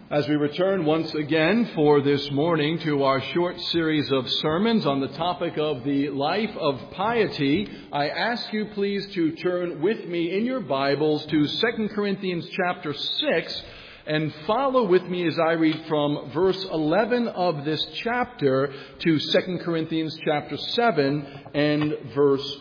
As we return once again for this morning to our short series of sermons on the topic of the life of piety, I ask you please to turn with me in your Bibles to 2 Corinthians chapter 6 and follow with me as I read from verse 11 of this chapter to 2 Corinthians chapter 7 and verse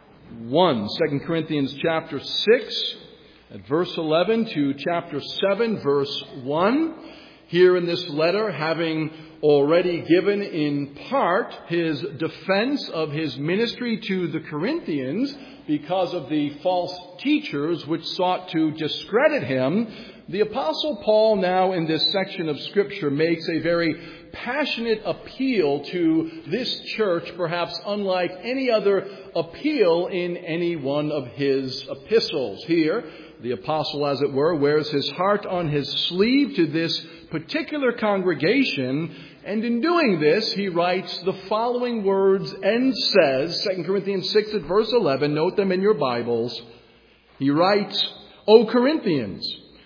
1. 2 Corinthians chapter 6 at verse 11 to chapter 7, verse 1. Here in this letter, having already given in part his defense of his ministry to the Corinthians because of the false teachers which sought to discredit him, the Apostle Paul now in this section of Scripture makes a very passionate appeal to this church, perhaps unlike any other appeal in any one of his epistles. Here, the apostle, as it were, wears his heart on his sleeve to this particular congregation, and in doing this, he writes the following words and says, 2 Corinthians 6 at verse 11, note them in your Bibles. He writes, "O Corinthians,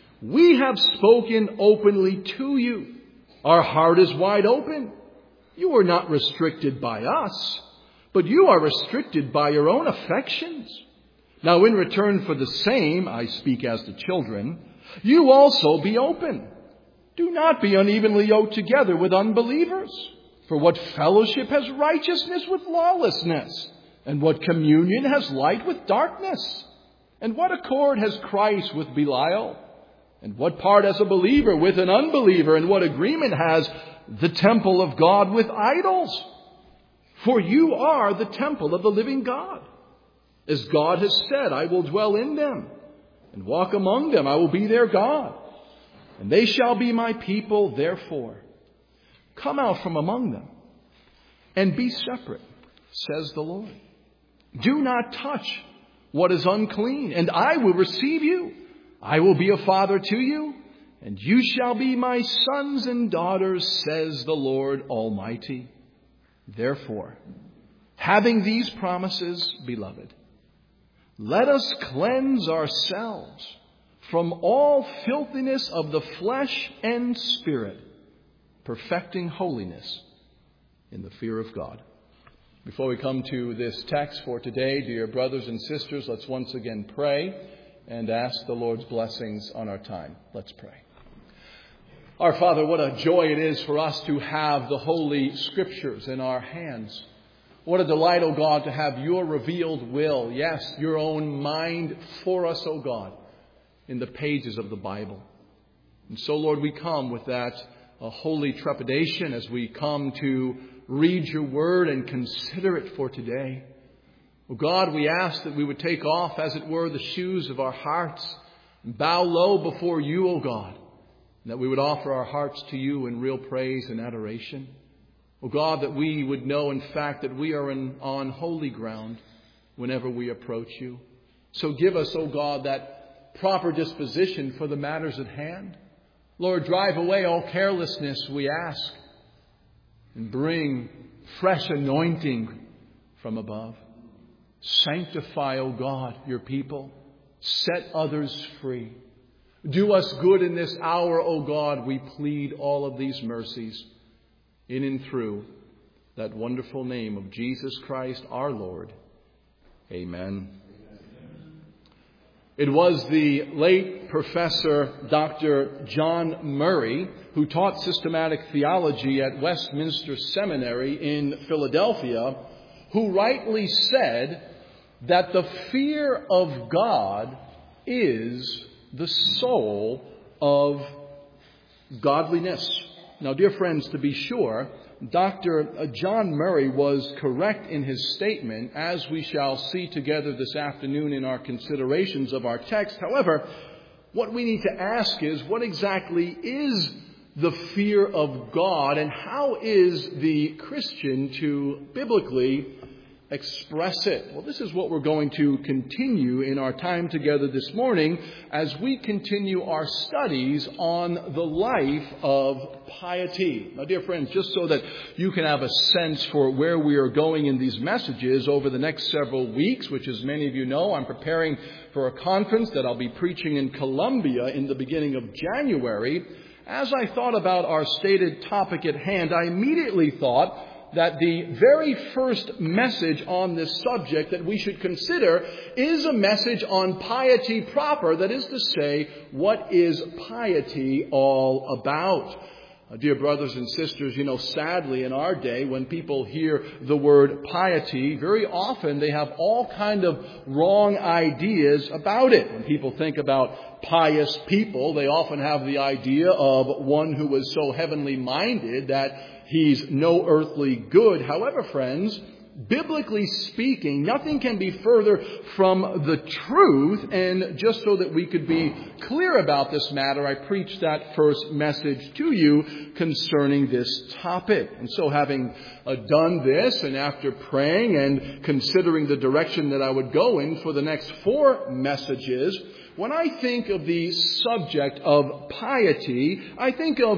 we have spoken openly to you. Our heart is wide open. You are not restricted by us, but you are restricted by your own affections. Now in return for the same, I speak as to children, you also be open. Do not be unevenly yoked together with unbelievers. For what fellowship has righteousness with lawlessness? And what communion has light with darkness? And what accord has Christ with Belial? And what part has a believer with an unbeliever? And what agreement has the temple of God with idols? For you are the temple of the living God. As God has said, I will dwell in them and walk among them. I will be their God. And they shall be my people. Therefore, come out from among them and be separate, says the Lord. Do not touch what is unclean, and I will receive you. I will be a father to you, and you shall be my sons and daughters, says the Lord Almighty. Therefore, having these promises, beloved, let us cleanse ourselves from all filthiness of the flesh and spirit, perfecting holiness in the fear of God. Before we come to this text for today, dear brothers and sisters, let's once again pray and ask the Lord's blessings on our time. Let's pray. Our Father, what a joy it is for us to have the Holy Scriptures in our hands. What a delight, O God, to have your revealed will, yes, your own mind for us, O God, in the pages of the Bible. And so, Lord, we come with that holy trepidation as we come to read your word and consider it for today. O God, we ask that we would take off, as it were, the shoes of our hearts and bow low before you, O God, and that we would offer our hearts to you in real praise and adoration. O God, that we would know, in fact, that we are on holy ground whenever we approach you. So give us, O God, that proper disposition for the matters at hand. Lord, drive away all carelessness, we ask, and bring fresh anointing from above. Sanctify, O God, your people. Set others free. Do us good in this hour, O God. We plead all of these mercies in and through that wonderful name of Jesus Christ our Lord. Amen. It was the late Professor Dr. John Murray who taught systematic theology at Westminster Seminary in Philadelphia, who rightly said that the fear of God is the soul of godliness. Now, dear friends, to be sure, Dr. John Murray was correct in his statement, as we shall see together this afternoon in our considerations of our text. However, what we need to ask is, what exactly is the fear of God, and how is the Christian to biblically express it? Well, this is what we're going to continue in our time together this morning as we continue our studies on the life of piety. Now, dear friends, just so that you can have a sense for where we are going in these messages over the next several weeks, which, as many of you know, I'm preparing for a conference that I'll be preaching in Columbia in the beginning of January. as I thought about our stated topic at hand, I immediately thought that the very first message on this subject that we should consider is a message on piety proper. That is to say, what is piety all about? Dear brothers and sisters, sadly in our day, when people hear the word piety, very often they have all kind of wrong ideas about it. When people think about pious people, they often have the idea of one who is so heavenly minded that he's no earthly good. However, friends, biblically speaking, nothing can be further from the truth. And just so that we could be clear about this matter, I preached that first message to you concerning this topic. And so having done this, and after praying and considering the direction that I would go in for the next 4 messages, when I think of the subject of piety, I think of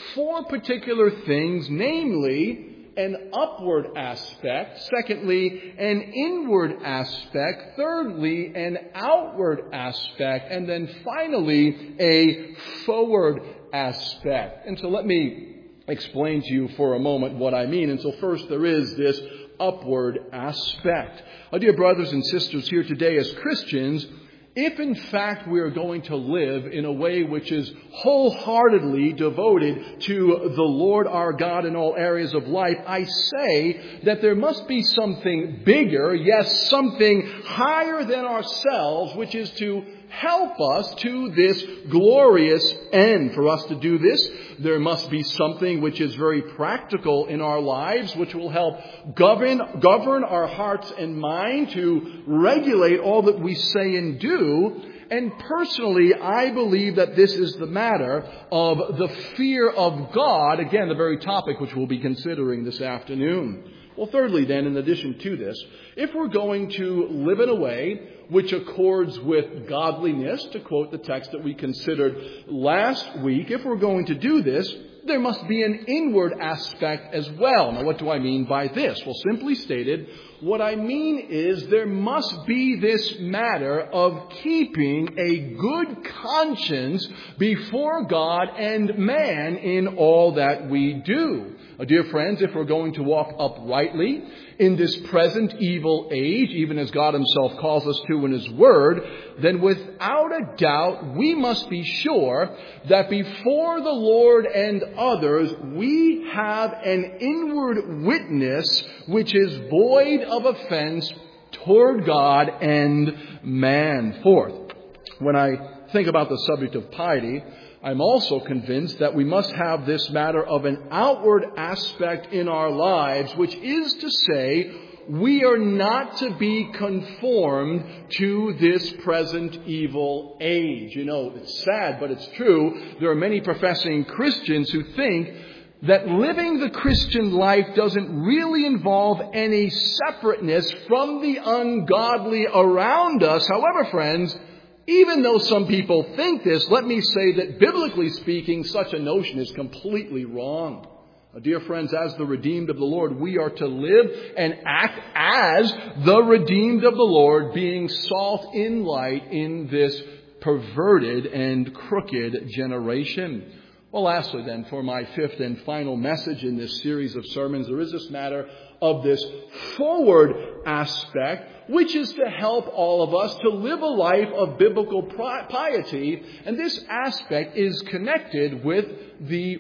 4 particular things, namely an upward aspect, secondly, an inward aspect, thirdly, an outward aspect, and then finally, a forward aspect. And so let me explain to you for a moment what I mean. And so first, there is this upward aspect. Dear brothers and sisters, here today as Christians, if in fact we are going to live in a way which is wholeheartedly devoted to the Lord our God in all areas of life, I say that there must be something bigger, yes, something higher than ourselves, which is to help us to this glorious end. For us to do this, there must be something which is very practical in our lives, which will help govern our hearts and mind to regulate all that we say and do. And personally, I believe that this is the matter of the fear of God. Again, the very topic which we'll be considering this afternoon. Well, thirdly then, in addition to this, if we're going to live in a way which accords with godliness, to quote the text that we considered last week, if we're going to do this, there must be an inward aspect as well. Now, what do I mean by this? Well, simply stated, what I mean is there must be this matter of keeping a good conscience before God and man in all that we do. Dear friends, if we're going to walk uprightly in this present evil age, even as God himself calls us to in his word, then without a doubt we must be sure that before the Lord and others we have an inward witness which is void of offense toward God and man. Fourth, when I think about the subject of piety, I'm also convinced that we must have this matter of an outward aspect in our lives, which is to say, we are not to be conformed to this present evil age. It's sad, but it's true. There are many professing Christians who think that living the Christian life doesn't really involve any separateness from the ungodly around us. However, friends, even though some people think this, let me say that biblically speaking, such a notion is completely wrong. Dear friends, as the redeemed of the Lord, we are to live and act as the redeemed of the Lord, being salt in light in this perverted and crooked generation. Well, lastly then, for my 5th and final message in this series of sermons, there is this matter of this forward aspect, which is to help all of us to live a life of biblical piety. And this aspect is connected with the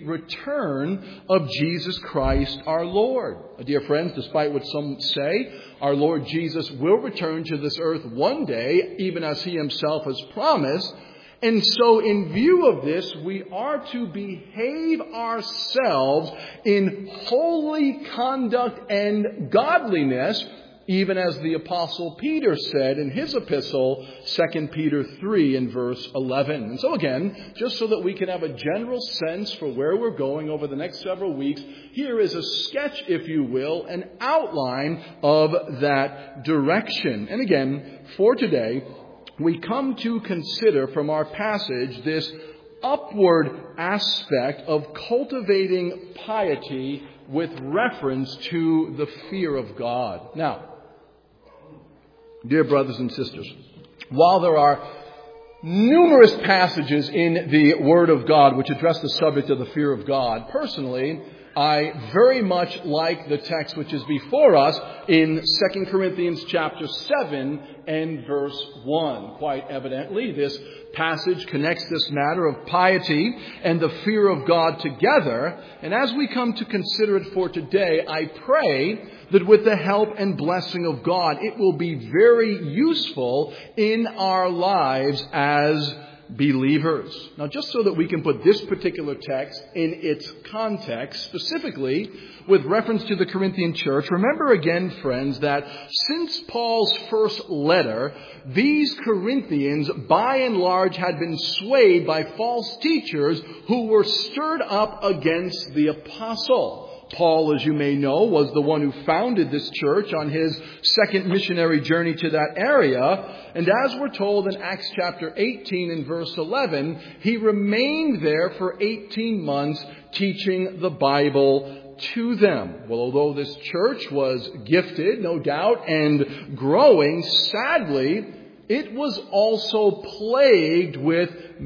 return of Jesus Christ our Lord. Dear friends, despite what some say, our Lord Jesus will return to this earth one day, even as he himself has promised. And so in view of this, we are to behave ourselves in holy conduct and godliness, even as the Apostle Peter said in his epistle, 2 Peter 3 in verse 11. And so again, just so that we can have a general sense for where we're going over the next several weeks, here is a sketch, if you will, an outline of that direction. And again, for today, we come to consider from our passage this upward aspect of cultivating piety with reference to the fear of God. Now, dear brothers and sisters, while there are numerous passages in the Word of God which address the subject of the fear of God. Personally, I very much like the text which is before us in 2 Corinthians chapter 7 and verse 1. Quite evidently, this passage connects this matter of piety and the fear of God together. And as we come to consider it for today, I pray that with the help and blessing of God, it will be very useful in our lives as believers. Now, just so that we can put this particular text in its context, specifically with reference to the Corinthian church, remember again, friends, that since Paul's first letter, these Corinthians, by and large, had been swayed by false teachers who were stirred up against the apostle. Paul, as you may know, was the one who founded this church on his second missionary journey to that area. And as we're told in Acts chapter 18 and verse 11, he remained there for 18 months teaching the Bible to them. Well, although this church was gifted, no doubt, and growing, sadly, it was also plagued with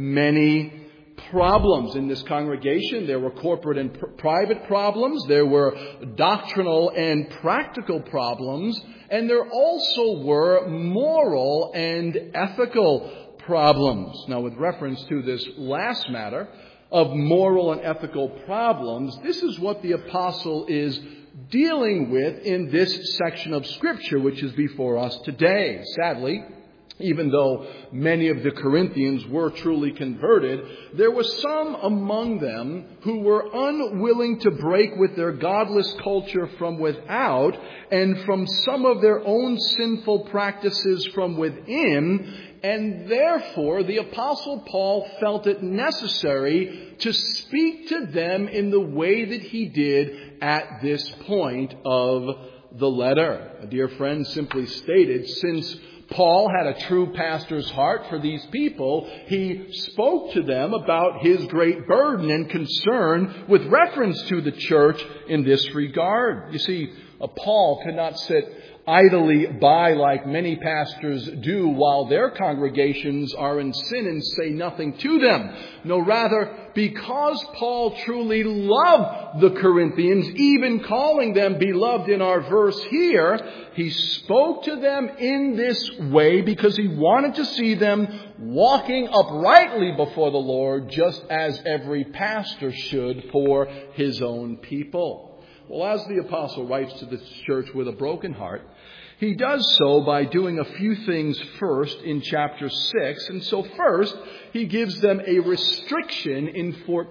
many problems in this congregation. There were corporate and private problems. There were doctrinal and practical problems. And there also were moral and ethical problems. Now, with reference to this last matter of moral and ethical problems, this is what the apostle is dealing with in this section of Scripture, which is before us today. Sadly, even though many of the Corinthians were truly converted, there were some among them who were unwilling to break with their godless culture from without and from some of their own sinful practices from within. And therefore, the Apostle Paul felt it necessary to speak to them in the way that he did at this point of the letter. Dear friends, simply stated, since Paul had a true pastor's heart for these people, he spoke to them about his great burden and concern with reference to the church in this regard. You see, Paul could not sit idly by like many pastors do while their congregations are in sin and say nothing to them. No, rather, because Paul truly loved the Corinthians, even calling them beloved in our verse here, he spoke to them in this way because he wanted to see them walking uprightly before the Lord, just as every pastor should for his own people. Well, as the apostle writes to the church with a broken heart, he does so by doing a few things first in chapter 6. And so first, he gives them a restriction in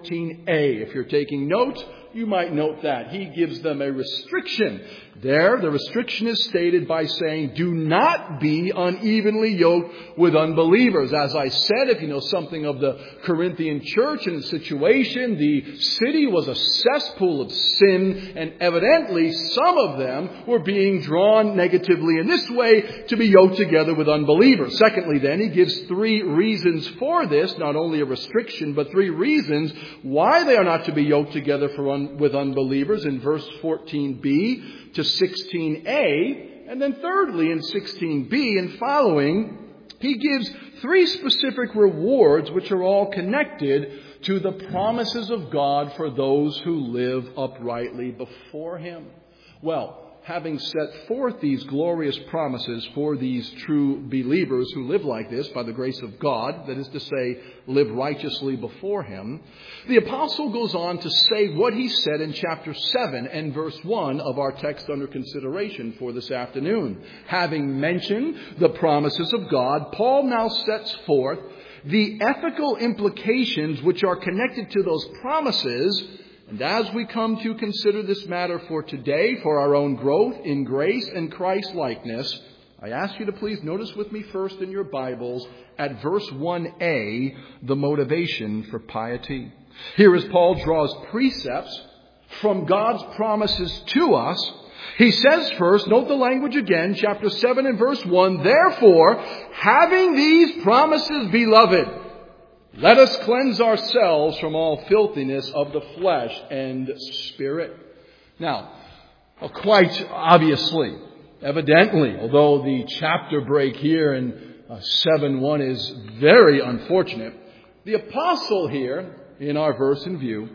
14a. If you're taking notes, you might note that. He gives them a restriction. There, the restriction is stated by saying, do not be unevenly yoked with unbelievers. As I said, if you know something of the Corinthian church and its situation, the city was a cesspool of sin, and evidently some of them were being drawn negatively in this way to be yoked together with unbelievers. Secondly, then, he gives 3 reasons for this, not only a restriction, but 3 reasons why they are not to be yoked together with unbelievers in verse 14b to 16a. And then thirdly, in 16b and following, he gives 3 specific rewards which are all connected to the promises of God for those who live uprightly before him. Well, having set forth these glorious promises for these true believers who live like this by the grace of God, that is to say, live righteously before him, the apostle goes on to say what he said in chapter 7 and verse 1 of our text under consideration for this afternoon. Having mentioned the promises of God, Paul now sets forth the ethical implications which are connected to those promises. And as we come to consider this matter for today, for our own growth in grace and Christ-likeness, I ask you to please notice with me first in your Bibles at verse 1a, the motivation for piety. Here as Paul draws precepts from God's promises to us, he says first, note the language again, chapter 7 and verse 1, therefore, having these promises, beloved, let us cleanse ourselves from all filthiness of the flesh and spirit. Now, quite obviously, evidently, although the chapter break here in 7:1 is very unfortunate. The apostle here, in our verse in view,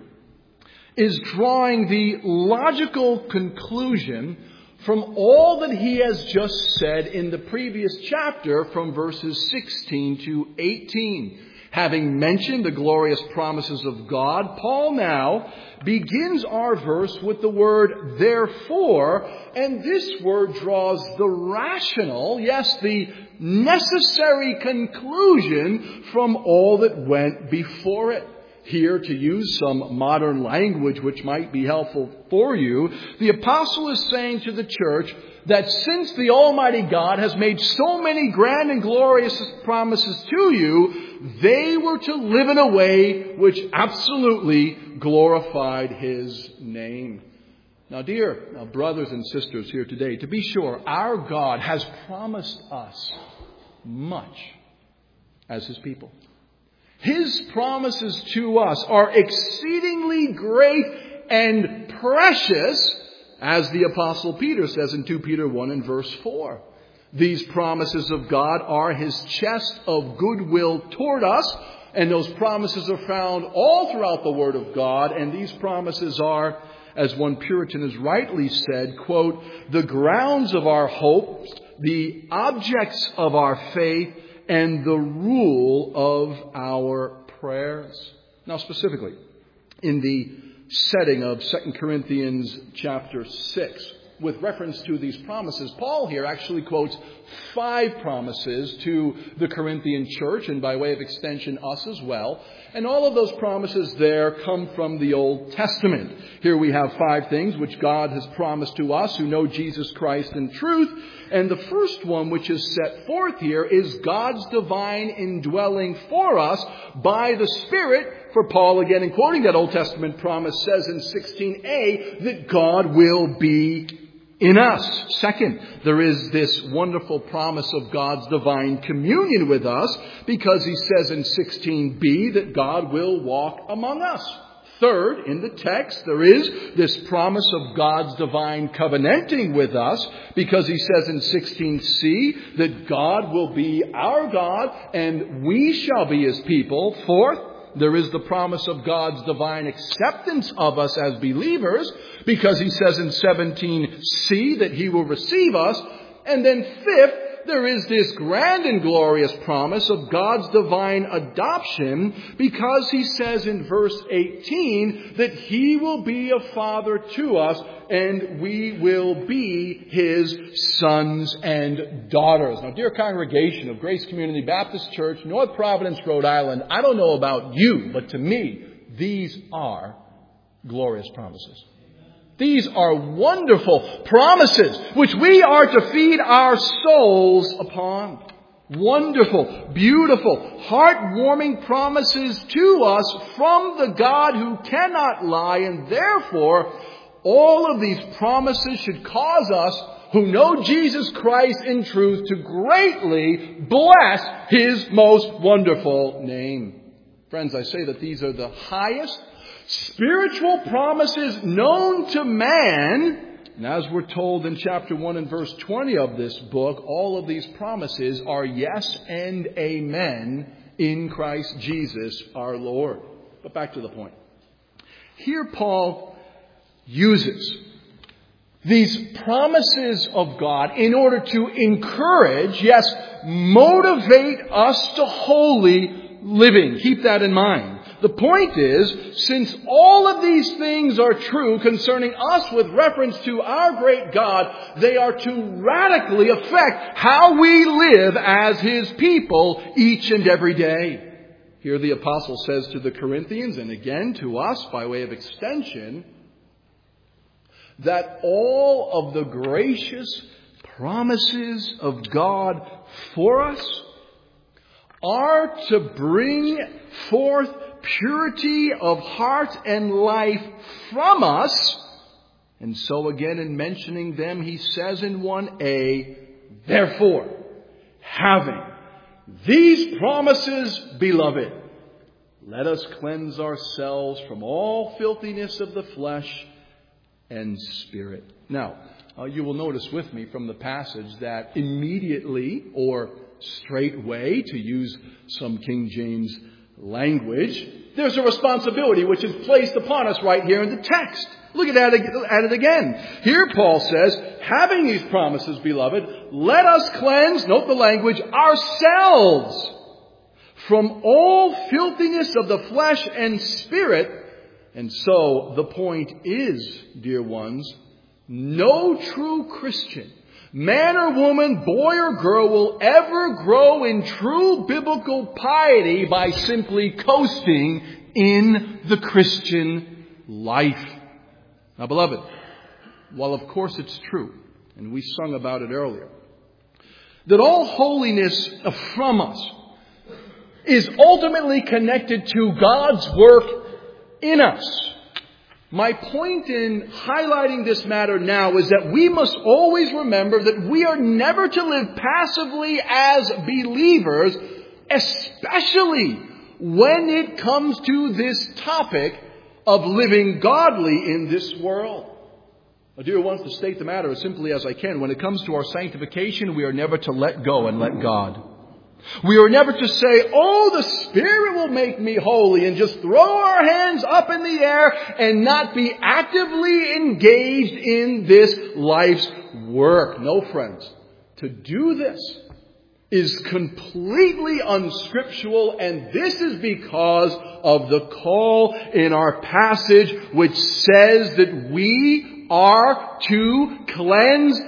is drawing the logical conclusion from all that he has just said in the previous chapter from verses 16 to 18. Having mentioned the glorious promises of God, Paul now begins our verse with the word therefore, and this word draws the rational, yes, the necessary conclusion from all that went before it. Here, to use some modern language which might be helpful for you, the apostle is saying to the church that since the Almighty God has made so many grand and glorious promises to you, they were to live in a way which absolutely glorified His name. Now, dear brothers and sisters here today, to be sure, our God has promised us much as His people. His promises to us are exceedingly great and precious, as the Apostle Peter says in 2 Peter 1 and verse 4. These promises of God are His chest of goodwill toward us, and those promises are found all throughout the Word of God, and these promises are, as one Puritan has rightly said, quote, the grounds of our hopes, the objects of our faith, and the rule of our prayers. Now, specifically, in the setting of 2 Corinthians chapter 6, with reference to these promises, Paul here actually quotes 5 promises to the Corinthian church, and by way of extension, us as well. And all of those promises there come from the Old Testament. Here we have 5 things which God has promised to us who know Jesus Christ in truth. And the first one which is set forth here is God's divine indwelling for us by the Spirit. For Paul, again, in quoting that Old Testament promise, says in 16a that God will be in us. Second, there is this wonderful promise of God's divine communion with us, because he says in 16b that God will walk among us. Third, in the text, there is this promise of God's divine covenanting with us, because he says in 16c that God will be our God and we shall be His people. Fourth, there is the promise of God's divine acceptance of us as believers, because he says in 17c that He will receive us. And then fifth, there is this grand and glorious promise of God's divine adoption, because he says in verse 18 that He will be a father to us and we will be His sons and daughters. Now, dear congregation of Grace Community Baptist Church, North Providence, Rhode Island, I don't know about you, but to me, these are glorious promises. These are wonderful promises which we are to feed our souls upon. Wonderful, beautiful, heartwarming promises to us from the God who cannot lie, and therefore all of these promises should cause us who know Jesus Christ in truth to greatly bless His most wonderful name. Friends, I say that these are the highest spiritual promises known to man. And as we're told in chapter 1 and verse 20 of this book, all of these promises are yes and amen in Christ Jesus our Lord. But back to the point. Here Paul uses these promises of God in order to encourage, yes, motivate us to holy living. Keep that in mind. The point is, since all of these things are true concerning us with reference to our great God, they are to radically affect how we live as His people each and every day. Here the apostle says to the Corinthians, and again to us by way of extension, that all of the gracious promises of God for us are to bring forth purity of heart and life from us. And so again, in mentioning them, he says in 1a, therefore, having these promises, beloved, let us cleanse ourselves from all filthiness of the flesh and spirit. Now, you will notice with me from the passage that immediately or straight way, to use some King James language. There's a responsibility which is placed upon us right here in the text. Look at it again. Here Paul says, having these promises, beloved, let us cleanse, note the language, ourselves from all filthiness of the flesh and spirit. And so the point is, dear ones, no true Christian, man or woman, boy or girl, will ever grow in true biblical piety by simply coasting in the Christian life. Now, beloved, while of course it's true, and we sung about it earlier, that all holiness from us is ultimately connected to God's work in us. My point in highlighting this matter now is that we must always remember that we are never to live passively as believers, especially when it comes to this topic of living godly in this world. Dear ones, to state the matter as simply as I can, when it comes to our sanctification, we are never to let go and let God. We are never to say, oh, the Spirit will make me holy, and just throw our hands up in the air and not be actively engaged in this life's work. No, friends. To do this is completely unscriptural, and this is because of the call in our passage which says that we are to cleanse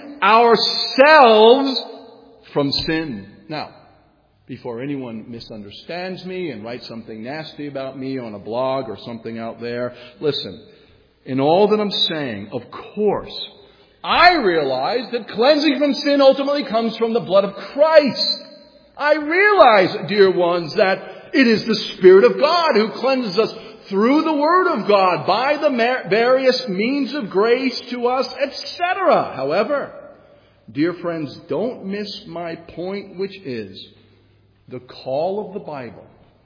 ourselves from sin. Now, before anyone misunderstands me and writes something nasty about me on a blog or something out there, listen, in all that I'm saying, of course, I realize that cleansing from sin ultimately comes from the blood of Christ. I realize, dear ones, that it is the Spirit of God who cleanses us through the Word of God by the various means of grace to us, etc. However, dear friends, don't miss my point, which is the call of the Bible,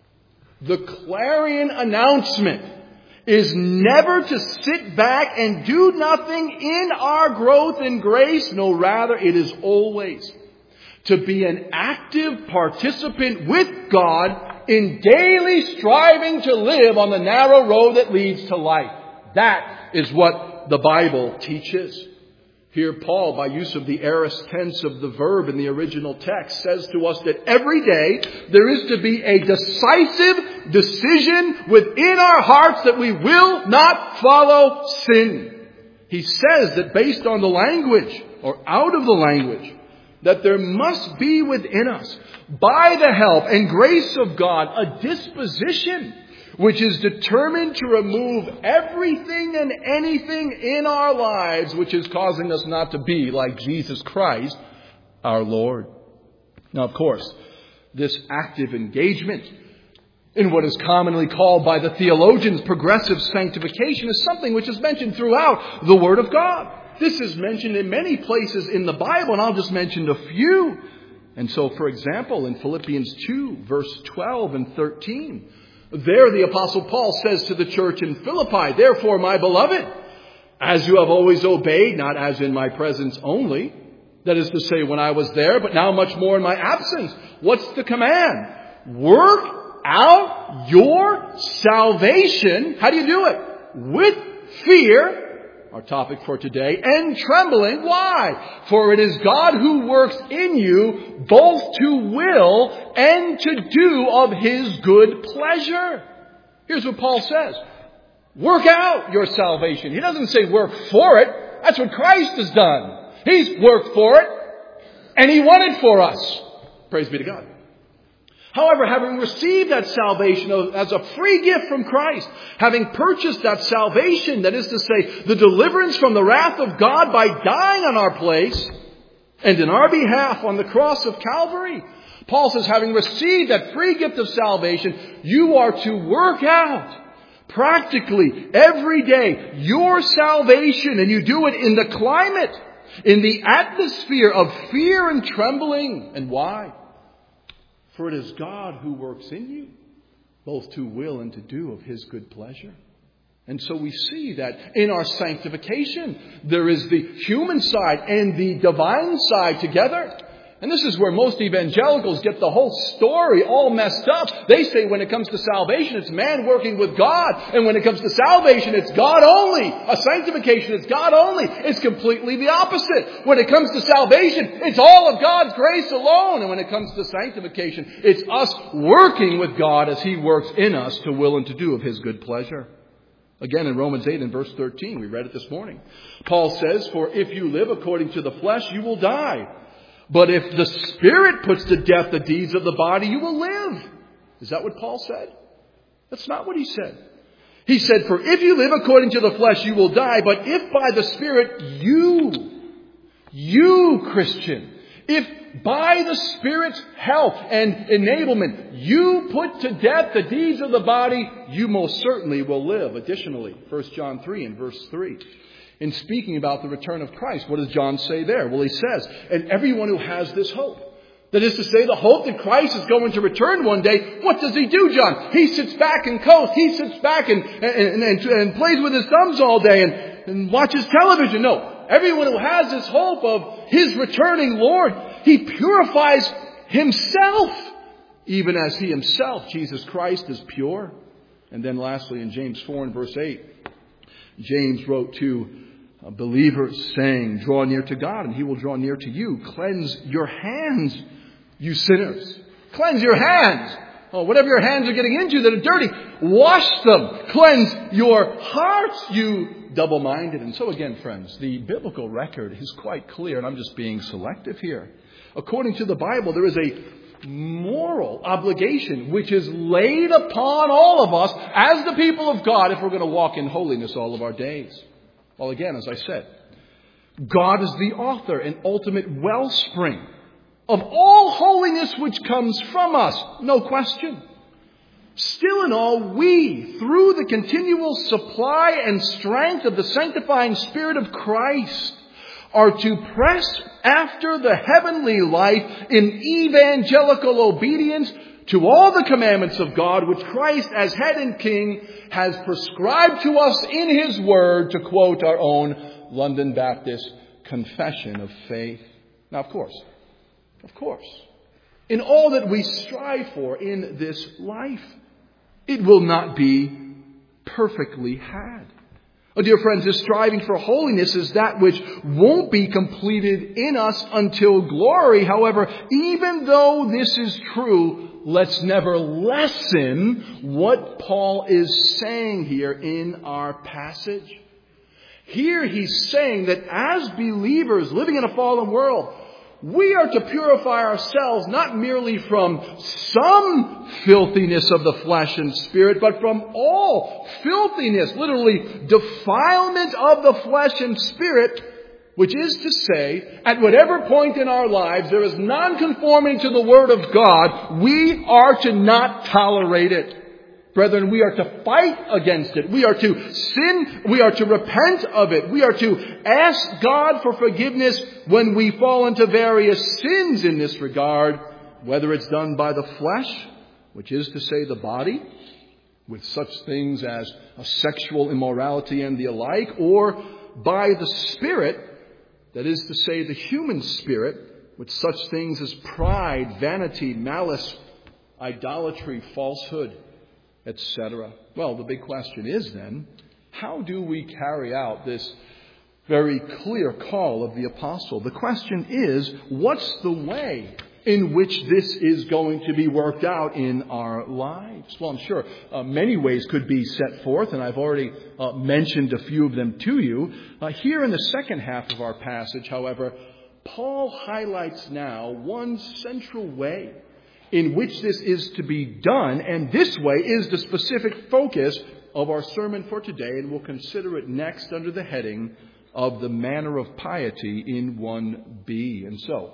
the clarion announcement, is never to sit back and do nothing in our growth in grace. No, rather, it is always to be an active participant with God in daily striving to live on the narrow road that leads to life. That is what the Bible teaches. Here Paul, by use of the aorist tense of the verb in the original text, says to us that every day there is to be a decisive decision within our hearts that we will not follow sin. He says that based on the language, or out of the language, that there must be within us, by the help and grace of God, a disposition which is determined to remove everything and anything in our lives which is causing us not to be like Jesus Christ, our Lord. Now, of course, this active engagement in what is commonly called by the theologians progressive sanctification is something which is mentioned throughout the Word of God. This is mentioned in many places in the Bible, and I'll just mention a few. And so, for example, in Philippians 2, verse 12 and 13, there the Apostle Paul says to the church in Philippi, therefore, my beloved, as you have always obeyed, not as in my presence only, that is to say when I was there, but now much more in my absence. What's the command? Work out your salvation. How do you do it? With fear, our topic for today, and trembling. Why? For it is God who works in you both to will and to do of His good pleasure. Here's what Paul says. Work out your salvation. He doesn't say work for it. That's what Christ has done. He's worked for it, and He won it for us. Praise be to God. However, having received that salvation as a free gift from Christ, having purchased that salvation, that is to say, the deliverance from the wrath of God by dying on our place and in our behalf on the cross of Calvary, Paul says, having received that free gift of salvation, you are to work out practically every day your salvation, and you do it in the climate, in the atmosphere of fear and trembling. And why? For it is God who works in you, both to will and to do of His good pleasure. And so we see that in our sanctification, there is the human side and the divine side together. And this is where most evangelicals get the whole story all messed up. They say when it comes to salvation, it's man working with God. And when it comes to salvation, it's God only. A sanctification, it's God only. It's completely the opposite. When it comes to salvation, it's all of God's grace alone. And when it comes to sanctification, it's us working with God as He works in us to will and to do of His good pleasure. Again, in Romans 8 and verse 13, we read it this morning. Paul says, "For if you live according to the flesh, you will die. But if the Spirit puts to death the deeds of the body, you will live." Is that what Paul said? That's not what he said. He said, "For if you live according to the flesh, you will die. But if by the Spirit you Christian, if by the Spirit's help and enablement, you put to death the deeds of the body, you most certainly will live." Additionally, 1 John 3 and verse 3. In speaking about the return of Christ, what does John say there? Well, he says, "And everyone who has this hope," that is to say, the hope that Christ is going to return one day, what does he do, John? He sits back and coasts. He sits back and plays with his thumbs all day and watches television. No. Everyone who has this hope of his returning Lord, he purifies himself, even as he himself, Jesus Christ, is pure. And then lastly, in James 4 and verse 8, James wrote to believers saying, "Draw near to God and He will draw near to you. Cleanse your hands, you sinners." Cleanse your hands. Oh, whatever your hands are getting into that are dirty, wash them. Cleanse your hearts, you double-minded. And so again, friends, the biblical record is quite clear, and I'm just being selective here. According to the Bible, there is a moral obligation which is laid upon all of us as the people of God if we're going to walk in holiness all of our days. Well, again, as I said, God is the author and ultimate wellspring of all holiness which comes from us. No question. Still in all, we, through the continual supply and strength of the sanctifying Spirit of Christ, are to press after the heavenly life in evangelical obedience to all the commandments of God, which Christ, as head and king, has prescribed to us in His Word, to quote our own London Baptist Confession of Faith. Now, of course, in all that we strive for in this life, it will not be perfectly had. Oh, dear friends, this striving for holiness is that which won't be completed in us until glory. However, even though this is true, let's never lessen what Paul is saying here in our passage. Here he's saying that as believers living in a fallen world, we are to purify ourselves not merely from some filthiness of the flesh and spirit, but from all filthiness, literally defilement of the flesh and spirit, which is to say, at whatever point in our lives there is nonconformity to the Word of God, we are to not tolerate it. Brethren, we are to fight against it. We are to sin. We are to repent of it. We are to ask God for forgiveness when we fall into various sins in this regard, whether it's done by the flesh, which is to say the body, with such things as a sexual immorality and the alike, or by the Spirit, that is to say the human spirit, with such things as pride, vanity, malice, idolatry, falsehood, etc. Well, the big question is then, how do we carry out this very clear call of the apostle? The question is, what's the way in which this is going to be worked out in our lives? Well, I'm sure many ways could be set forth, and I've already mentioned a few of them to you. Here in the second half of our passage, however, Paul highlights now one central way in which this is to be done, and this way is the specific focus of our sermon for today, and we'll consider it next under the heading of the manner of piety in 1b. And so,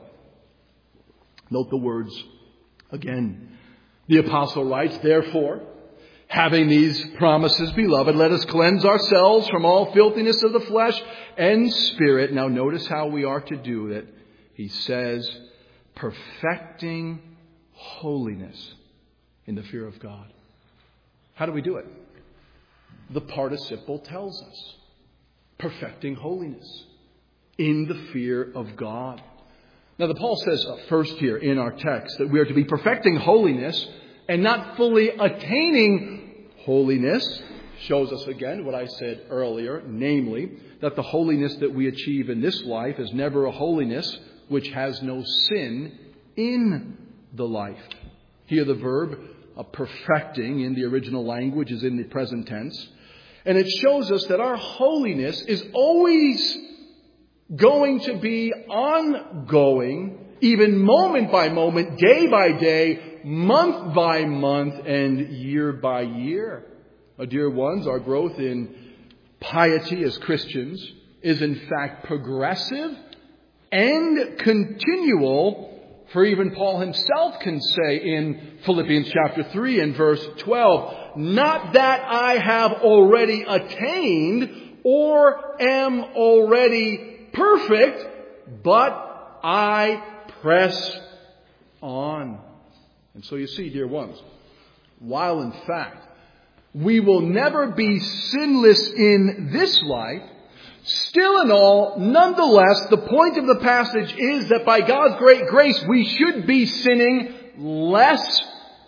note the words again. The apostle writes, "Therefore, having these promises, beloved, let us cleanse ourselves from all filthiness of the flesh and spirit." Now notice how we are to do it. He says, perfecting holiness in the fear of God. How do we do it? The participle tells us. Perfecting holiness in the fear of God. Now, the Paul says first here in our text that we are to be perfecting holiness and not fully attaining holiness. Shows us again what I said earlier, namely that the holiness that we achieve in this life is never a holiness which has no sin in the life. Here the verb perfecting in the original language is in the present tense. And it shows us that our holiness is always going to be ongoing, even moment by moment, day by day, month by month, and year by year. Dear ones, our growth in piety as Christians is in fact progressive and continual, for even Paul himself can say in Philippians chapter 3 and verse 12, not that I have already attained or am already perfect, but I press on. And so you see, dear ones, while in fact we will never be sinless in this life, still in all, nonetheless, the point of the passage is that by God's great grace, we should be sinning less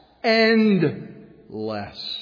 and less.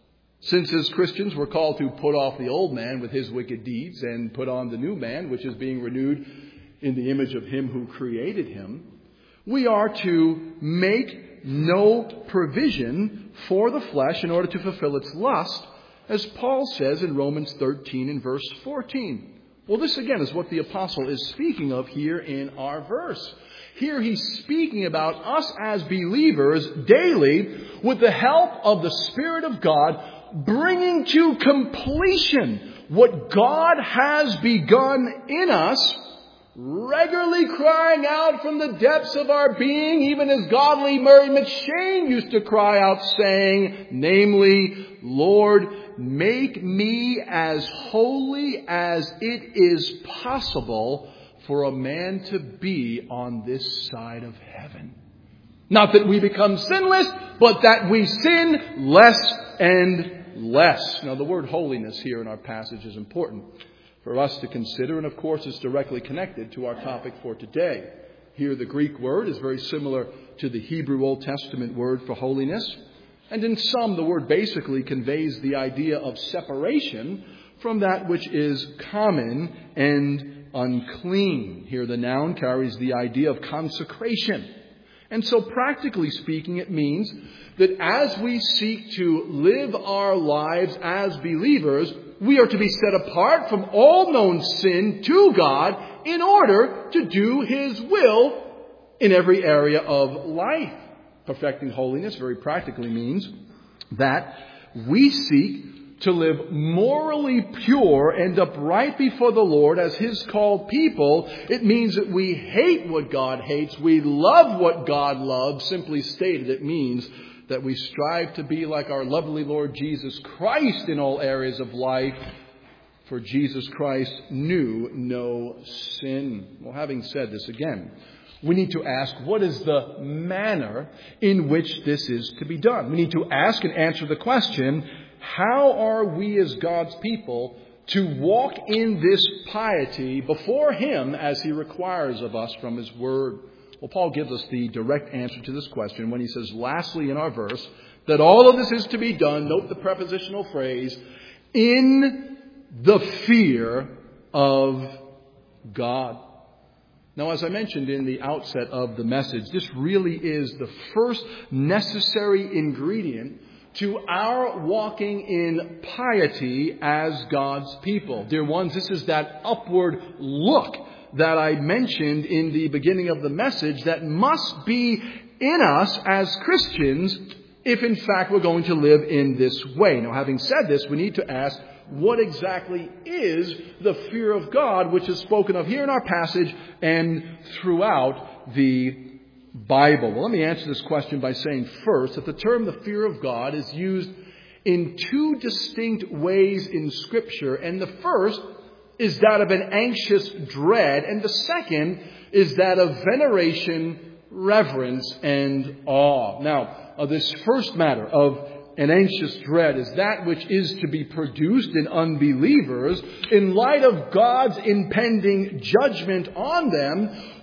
Since as Christians we're called to put off the old man with his wicked deeds and put on the new man, which is being renewed in the image of him who created him, we are to make no provision for the flesh in order to fulfill its lust, as Paul says in Romans 13 and verse 14. Well, this again is what the apostle is speaking of here in our verse. Here he's speaking about us as believers daily with the help of the Spirit of God bringing to completion what God has begun in us, regularly crying out from the depths of our being, even as godly Mary McShane used to cry out, saying, namely, Lord, make me as holy as it is possible for a man to be on this side of heaven. Not that we become sinless, but that we sin less and less. Now, the word holiness here in our passage is important for us to consider, and of course it's directly connected to our topic for today. Here the Greek word is very similar to the Hebrew Old Testament word for holiness, and in some the word basically conveys the idea of separation from that which is common and unclean. Here the noun carries the idea of consecration. And so practically speaking, it means that as we seek to live our lives as believers, we are to be set apart from all known sin to God in order to do His will in every area of life. Perfecting holiness very practically means that we seek to live morally pure and upright before the Lord as His called people. It means that we hate what God hates. We love what God loves. Simply stated, it means that we strive to be like our lovely Lord Jesus Christ in all areas of life, for Jesus Christ knew no sin. Well, having said this again, we need to ask, what is the manner in which this is to be done? We need to ask and answer the question, how are we as God's people to walk in this piety before Him as He requires of us from His Word? Well, Paul gives us the direct answer to this question when he says, lastly in our verse, that all of this is to be done, note the prepositional phrase, in the fear of God. Now, as I mentioned in the outset of the message, this really is the first necessary ingredient to our walking in piety as God's people. Dear ones, this is that upward look that I mentioned in the beginning of the message that must be in us as Christians if in fact we're going to live in this way. Now, having said this, we need to ask, what exactly is the fear of God, which is spoken of here in our passage and throughout the Bible? Well, let me answer this question by saying first that the term the fear of God is used in two distinct ways in Scripture, and the first is that of an anxious dread, and the second is that of veneration, reverence, and awe. Now, this first matter of an anxious dread is that which is to be produced in unbelievers in light of God's impending judgment on them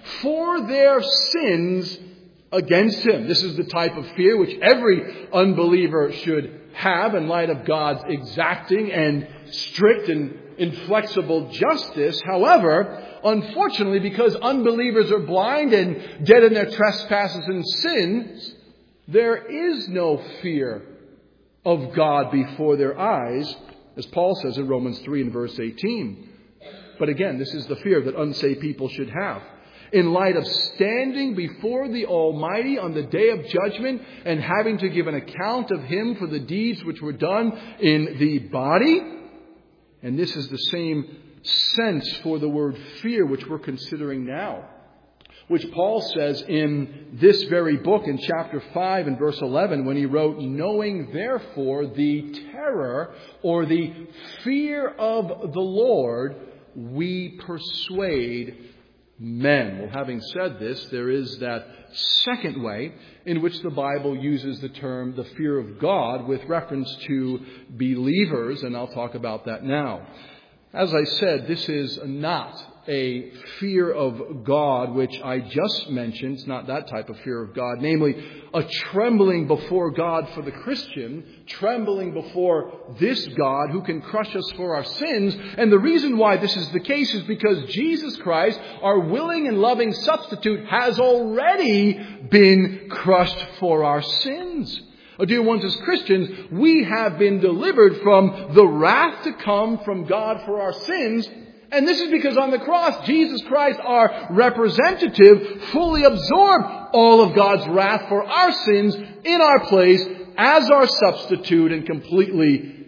for their sins against him. This is the type of fear which every unbeliever should have in light of God's exacting and strict and inflexible justice. However, unfortunately, because unbelievers are blind and dead in their trespasses and sins, there is no fear of God before their eyes, as Paul says in Romans 3 and verse 18. But again, this is the fear that unsaved people should have. In light of standing before the Almighty on the day of judgment and having to give an account of Him for the deeds which were done in the body. And this is the same sense for the word fear which we're considering now, which Paul says in this very book in chapter 5 and verse 11 when he wrote, knowing therefore the terror or the fear of the Lord, we persuade men. Well, having said this, there is that second way in which the Bible uses the term the fear of God with reference to believers, and I'll talk about that now. As I said, this is not a fear of God which I just mentioned. It's not that type of fear of God. Namely, a trembling before God for the Christian, trembling before this God who can crush us for our sins. And the reason why this is the case is because Jesus Christ, our willing and loving substitute, has already been crushed for our sins. Oh, dear ones, as Christians, we have been delivered from the wrath to come from God for our sins. And this is because on the cross, Jesus Christ, our representative, fully absorbed all of God's wrath for our sins in our place as our substitute and completely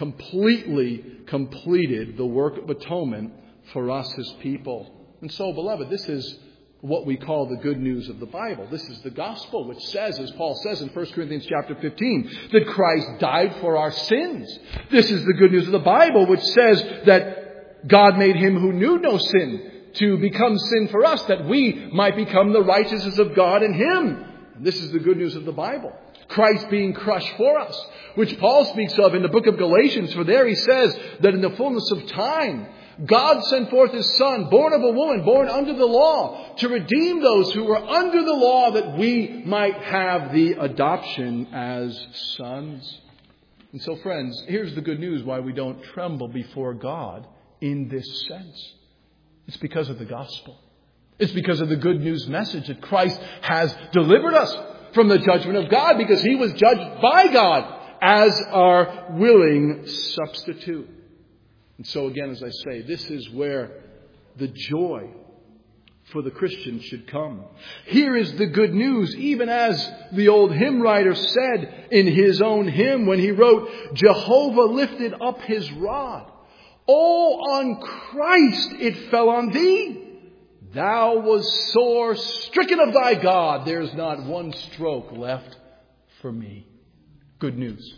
completed the work of atonement for us, His people. And so, beloved, this is what we call the good news of the Bible. This is the gospel, which says, as Paul says in 1 Corinthians chapter 15, that Christ died for our sins. This is the good news of the Bible, which says that God made Him who knew no sin to become sin for us, that we might become the righteousness of God in Him. And this is the good news of the Bible. Christ being crushed for us, which Paul speaks of in the book of Galatians. For there he says that in the fullness of time, God sent forth His Son, born of a woman, born under the law, to redeem those who were under the law, that we might have the adoption as sons. And so, friends, here's the good news why we don't tremble before God in this sense. It's because of the gospel. It's because of the good news message that Christ has delivered us from the judgment of God, because He was judged by God as our willing substitute. And so again, as I say, this is where the joy for the Christian should come. Here is the good news, even as the old hymn writer said in his own hymn when he wrote, Jehovah lifted up His rod. All on Christ it fell on thee. Thou was sore stricken of thy God. There's not one stroke left for me. Good news.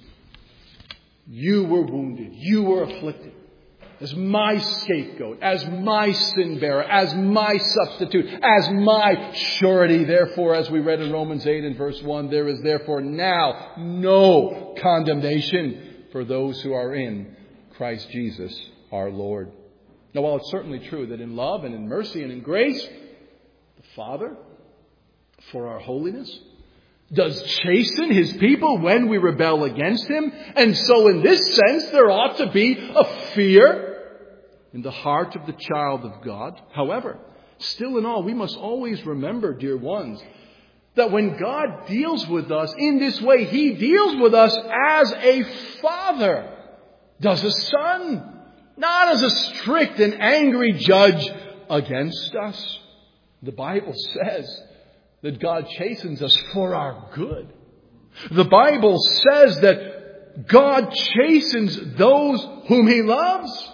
You were wounded. You were afflicted. As my scapegoat, as my sin bearer, as my substitute, as my surety. Therefore, as we read in Romans 8 and verse 1, there is therefore now no condemnation for those who are in Christ Jesus our Lord. Now, while it's certainly true that in love and in mercy and in grace, the Father, for our holiness, does chasten His people when we rebel against Him. And so in this sense, there ought to be a fear in the heart of the child of God. However, still in all, we must always remember, dear ones, that when God deals with us in this way, He deals with us as a father does a son. Not as a strict and angry judge against us. The Bible says that God chastens us for our good. The Bible says that God chastens those whom He loves.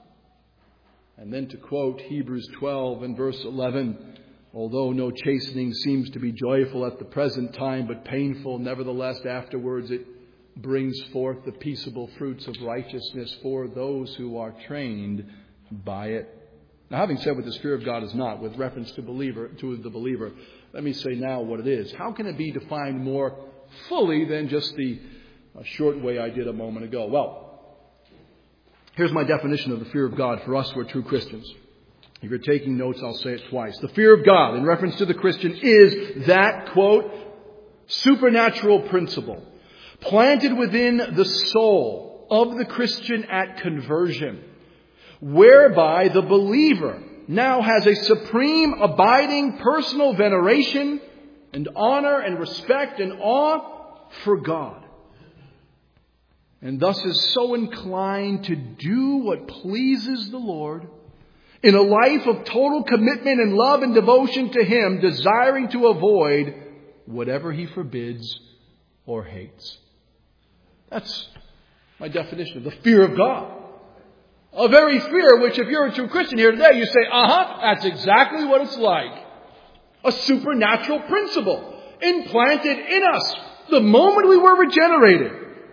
And then to quote Hebrews 12 and verse 11, although no chastening seems to be joyful at the present time, but painful, nevertheless afterwards it brings forth the peaceable fruits of righteousness for those who are trained by it. Now, having said what the fear of God is not, with reference to the believer, let me say now what it is. How can it be defined more fully than just the short way I did a moment ago? Well, here's my definition of the fear of God for us who are true Christians. If you're taking notes, I'll say it twice. The fear of God, in reference to the Christian, is that, quote, supernatural principle planted within the soul of the Christian at conversion, whereby the believer now has a supreme, abiding, personal veneration and honor and respect and awe for God, and thus is so inclined to do what pleases the Lord in a life of total commitment and love and devotion to Him, desiring to avoid whatever He forbids or hates. That's my definition of the fear of God. A very fear which, if you're a true Christian here today, you say, that's exactly what it's like. A supernatural principle implanted in us the moment we were regenerated.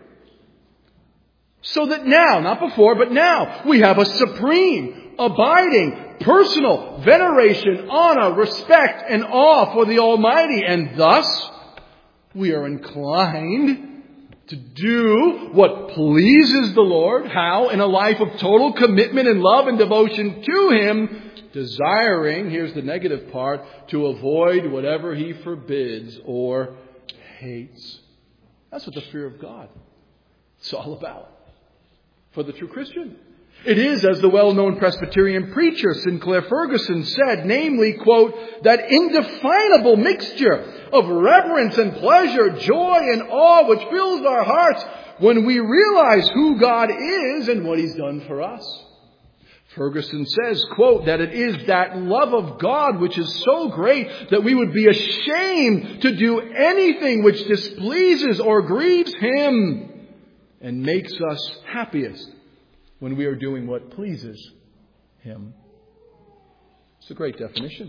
So that now, not before, but now, we have a supreme, abiding, personal veneration, honor, respect, and awe for the Almighty. And thus, we are inclined to do what pleases the Lord. How? In a life of total commitment and love and devotion to Him, desiring, here's the negative part, to avoid whatever He forbids or hates. That's what the fear of God is all about for the true Christian. It is, as the well-known Presbyterian preacher Sinclair Ferguson said, namely, quote, that indefinable mixture of reverence and pleasure, joy and awe which fills our hearts when we realize who God is and what He's done for us. Ferguson says, quote, that it is that love of God which is so great that we would be ashamed to do anything which displeases or grieves Him, and makes us happiest when we are doing what pleases Him. It's a great definition.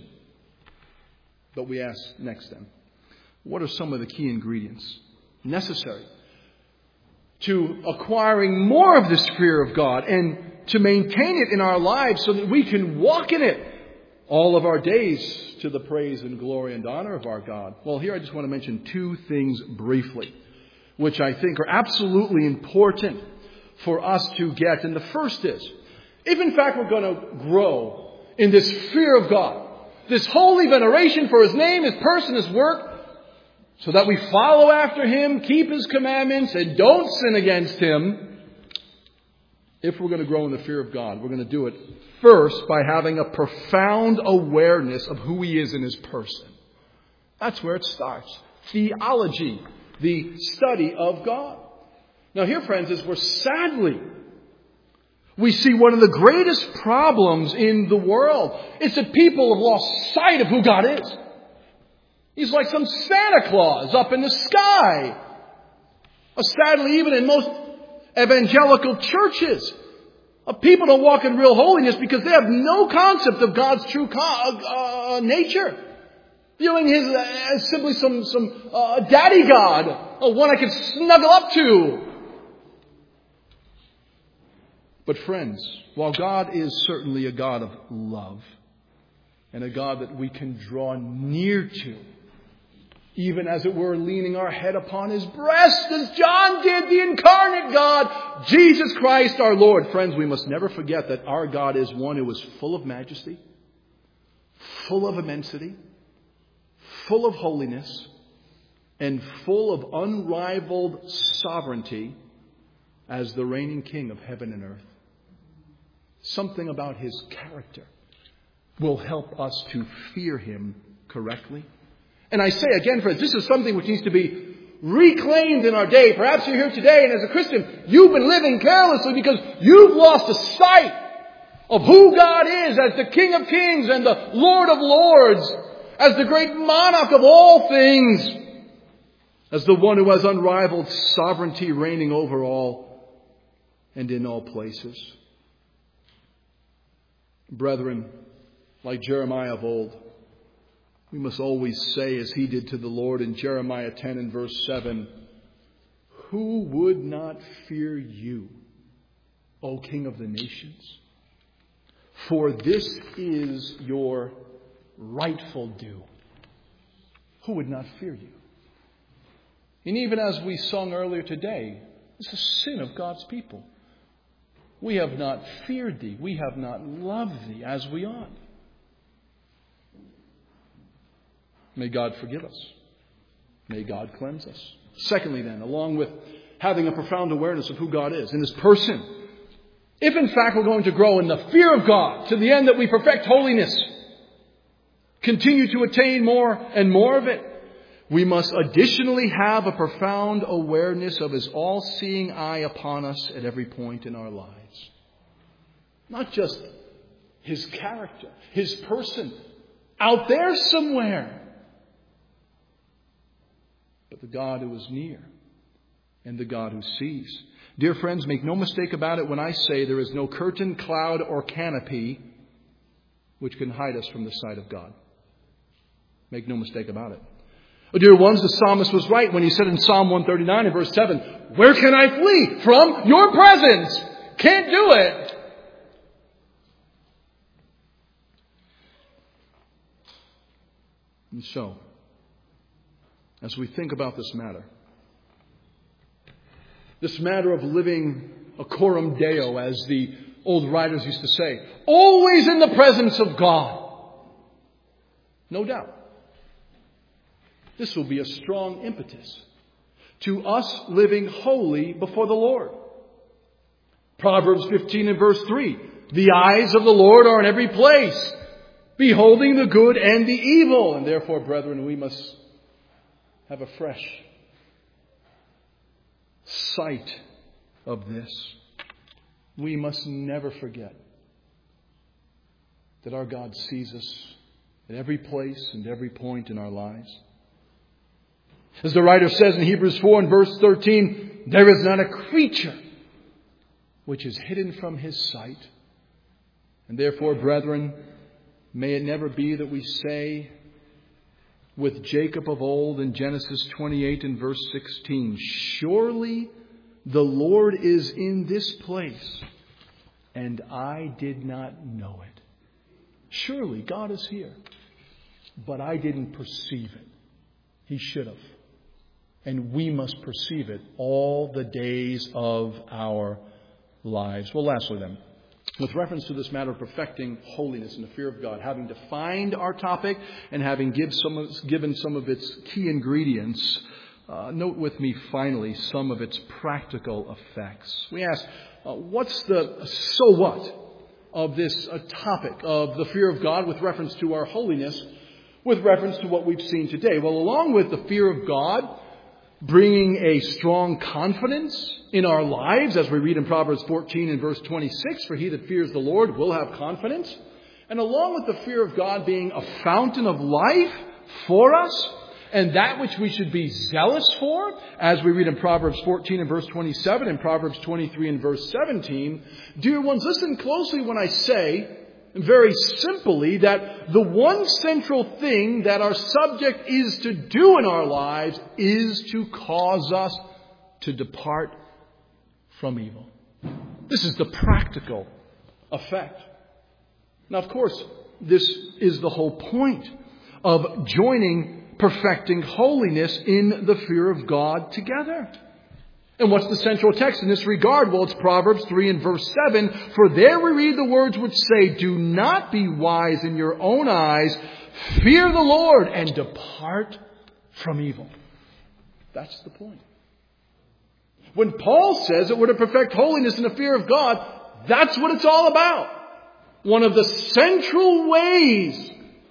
But we ask next then, what are some of the key ingredients necessary to acquiring more of this fear of God and to maintain it in our lives so that we can walk in it all of our days to the praise and glory and honor of our God? Well, here I just want to mention two things briefly, which I think are absolutely important for us to get. And the first is, if in fact we're going to grow in this fear of God, this holy veneration for His name, His person, His work, so that we follow after Him, keep His commandments, and don't sin against Him, if we're going to grow in the fear of God, we're going to do it first by having a profound awareness of who He is in His person. That's where it starts. Theology, the study of God. Now here, friends, is where sadly we see one of the greatest problems in the world. It's that people have lost sight of who God is. He's like some Santa Claus up in the sky. Sadly, even in most evangelical churches, people don't walk in real holiness because they have no concept of God's true nature. Viewing His as simply some daddy God, one I can snuggle up to. But friends, while God is certainly a God of love and a God that we can draw near to, even as it were leaning our head upon His breast, as John did, the incarnate God, Jesus Christ our Lord. Friends, we must never forget that our God is one who is full of majesty, full of immensity, full of holiness, and full of unrivaled sovereignty as the reigning King of heaven and earth. Something about His character will help us to fear Him correctly. And I say again, friends, this is something which needs to be reclaimed in our day. Perhaps you're here today and as a Christian, you've been living carelessly because you've lost the sight of who God is as the King of Kings and the Lord of Lords, as the great monarch of all things, as the one who has unrivaled sovereignty reigning over all and in all places. Brethren, like Jeremiah of old, we must always say, as he did to the Lord in Jeremiah 10 and verse 7, who would not fear you, O King of the nations? For this is your rightful due. Who would not fear you? And even as we sung earlier today, it's a sin of God's people. We have not feared thee. We have not loved thee as we ought. May God forgive us. May God cleanse us. Secondly then, along with having a profound awareness of who God is in His person, if in fact we're going to grow in the fear of God to the end that we perfect holiness, continue to attain more and more of it, we must additionally have a profound awareness of His all-seeing eye upon us at every point in our lives. Not just His character, His person, out there somewhere, but the God who is near and the God who sees. Dear friends, make no mistake about it when I say there is no curtain, cloud, or canopy which can hide us from the sight of God. Make no mistake about it. Oh, dear ones, the psalmist was right when he said in Psalm 139 and verse 7, "Where can I flee from your presence? Can't do it." And so, as we think about this matter of living a coram Deo, as the old writers used to say, always in the presence of God, no doubt, this will be a strong impetus to us living holy before the Lord. Proverbs 15 and verse 3, "The eyes of the Lord are in every place, beholding the good and the evil." And therefore, brethren, we must have a fresh sight of this. We must never forget that our God sees us at every place and every point in our lives. As the writer says in Hebrews 4 and verse 13, "There is not a creature which is hidden from His sight." And therefore, brethren, may it never be that we say with Jacob of old in Genesis 28 and verse 16, "Surely the Lord is in this place, and I did not know it." Surely God is here, but I didn't perceive it. He should have. And we must perceive it all the days of our lives. Well, lastly then, with reference to this matter of perfecting holiness and the fear of God, having defined our topic and having given some of its key ingredients, note with me finally some of its practical effects. We ask, what's the so what of this topic of the fear of God with reference to our holiness, with reference to what we've seen today? Well, along with the fear of God, bringing a strong confidence in our lives, as we read in Proverbs 14 and verse 26, "For he that fears the Lord will have confidence." And along with the fear of God being a fountain of life for us, and that which we should be zealous for, as we read in Proverbs 14 and verse 27 and Proverbs 23 and verse 17, dear ones, listen closely when I say, very simply, that the one central thing that our subject is to do in our lives is to cause us to depart from evil. This is the practical effect. Now, of course, this is the whole point of joining perfecting holiness in the fear of God together. And what's the central text in this regard? Well, it's Proverbs 3 and verse 7. "For there we read the words which say, 'Do not be wise in your own eyes. Fear the Lord and depart from evil.'" That's the point. When Paul says that we're to perfect holiness in the fear of God, that's what it's all about. One of the central ways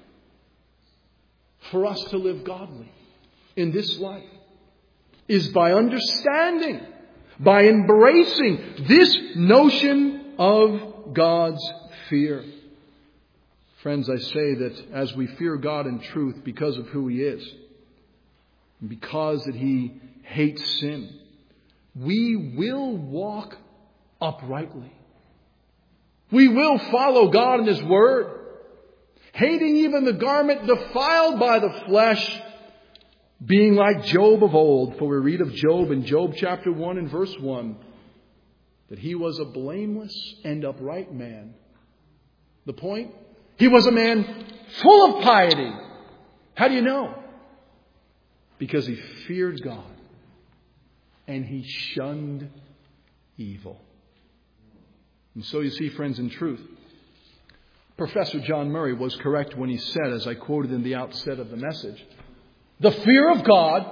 for us to live godly in this life is by understanding, by embracing this notion of God's fear. Friends, I say that as we fear God in truth because of who He is, and because that He hates sin, we will walk uprightly. We will follow God in His Word, hating even the garment defiled by the flesh, being like Job of old. For we read of Job in Job chapter 1 and verse 1, that he was a blameless and upright man. The point? He was a man full of piety. How do you know? Because he feared God and he shunned evil. And so you see, friends, in truth, Professor John Murray was correct when he said, as I quoted in the outset of the message, the fear of God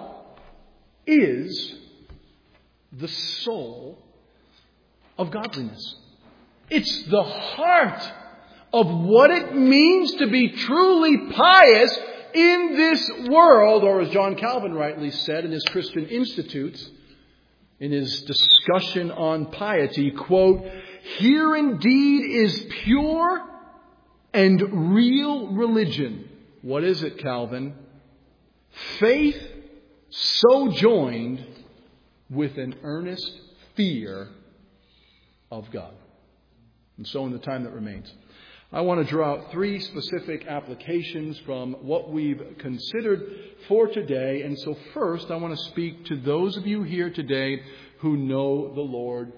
is the soul of godliness. It's the heart of what it means to be truly pious in this world, or as John Calvin rightly said in his Christian Institutes, in his discussion on piety, quote, "Here indeed is pure and real religion." What is it, Calvin? Faith so joined with an earnest fear of God. And so in the time that remains, I want to draw out 3 specific applications from what we've considered for today. And so first, I want to speak to those of you here today who know the Lord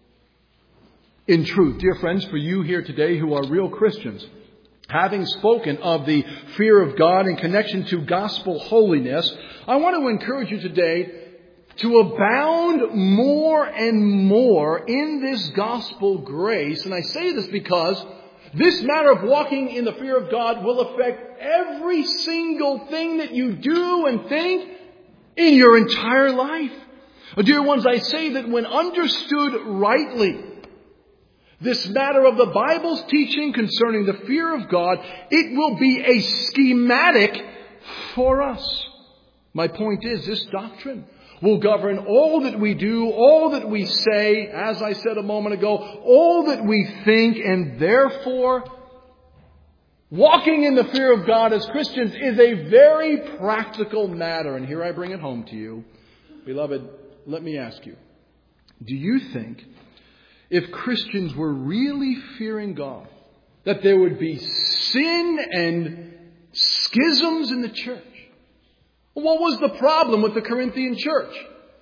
in truth. Dear friends, for you here today who are real Christians, having spoken of the fear of God in connection to gospel holiness, I want to encourage you today to abound more and more in this gospel grace. And I say this because this matter of walking in the fear of God will affect every single thing that you do and think in your entire life. Dear ones, I say that when understood rightly, this matter of the Bible's teaching concerning the fear of God, it will be a schematic for us. My point is, this doctrine will govern all that we do, all that we say, as I said a moment ago, all that we think, and therefore, walking in the fear of God as Christians is a very practical matter. And here I bring it home to you. Beloved, let me ask you, do you think if Christians were really fearing God, that there would be sin and schisms in the church? What was the problem with the Corinthian church?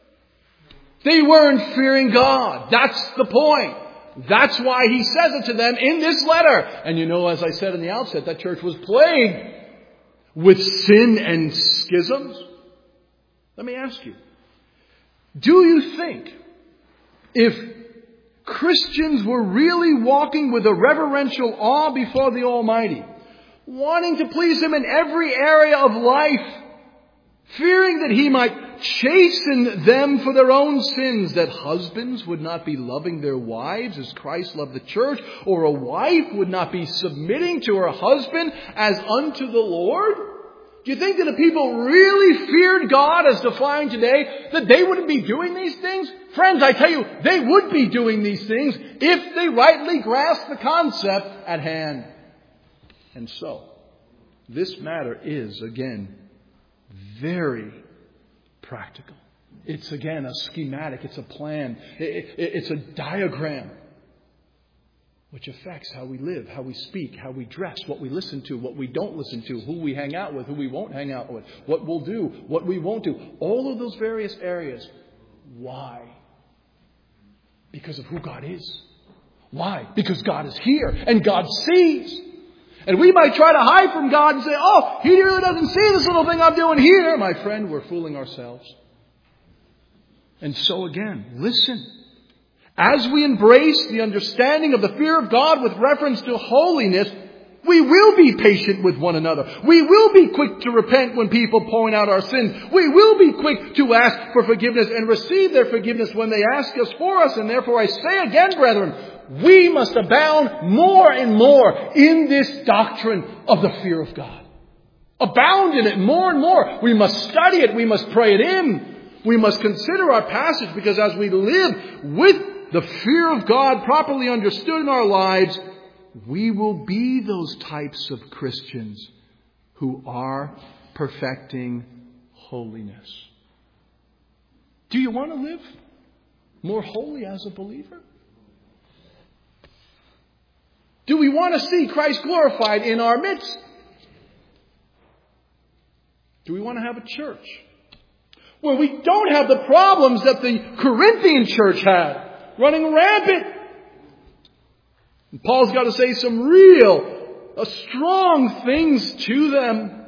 They weren't fearing God. That's the point. That's why he says it to them in this letter. And you know, as I said in the outset, that church was plagued with sin and schisms. Let me ask you, do you think if Christians were really walking with a reverential awe before the Almighty, wanting to please Him in every area of life, fearing that He might chasten them for their own sins, that husbands would not be loving their wives as Christ loved the church, or a wife would not be submitting to her husband as unto the Lord? Do you think that if people really feared God as defined today, that they wouldn't be doing these things? Friends, I tell you, they would be doing these things if they rightly grasp the concept at hand. And so, this matter is, again, very practical. It's, again, a schematic. It's a plan. It's a diagram which affects how we live, how we speak, how we dress, what we listen to, what we don't listen to, who we hang out with, who we won't hang out with, what we'll do, what we won't do. All of those various areas. Why? Because of who God is. Why? Because God is here and God sees. And we might try to hide from God and say, oh, He really doesn't see this little thing I'm doing here. My friend, we're fooling ourselves. And so again, listen. As we embrace the understanding of the fear of God with reference to holiness, we will be patient with one another. We will be quick to repent when people point out our sins. We will be quick to ask for forgiveness and receive their forgiveness when they ask us for us. And therefore I say again, brethren, we must abound more and more in this doctrine of the fear of God. Abound in it more and more. We must study it. We must pray it in. We must consider our passage, because as we live with the fear of God properly understood in our lives, we will be those types of Christians who are perfecting holiness. Do you want to live more holy as a believer? Do we want to see Christ glorified in our midst? Do we want to have a church where we don't have the problems that the Corinthian church had, running rampant? And Paul's got to say some real, strong things to them.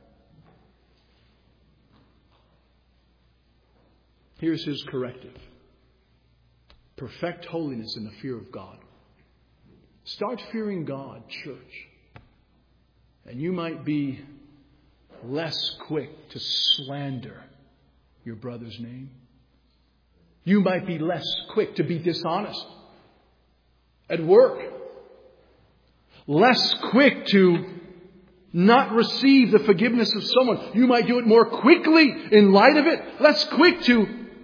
Here's his corrective. Perfect holiness in the fear of God. Start fearing God, church. And you might be less quick to slander your brother's name. You might be less quick to be dishonest at work. Less quick to not receive the forgiveness of someone. You might do it more quickly in light of it. Less quick to